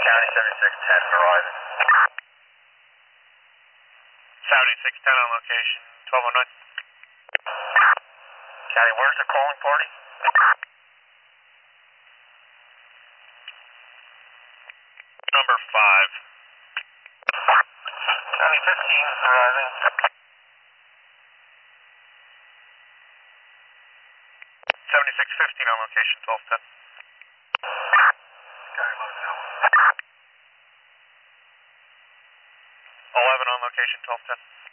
County 7610, Verizon. 7610 on location, 1209. County, where's the calling party? Number 5. County 15, Verizon. 7615 on location, 1210. County Motel. 11 on location, 1210.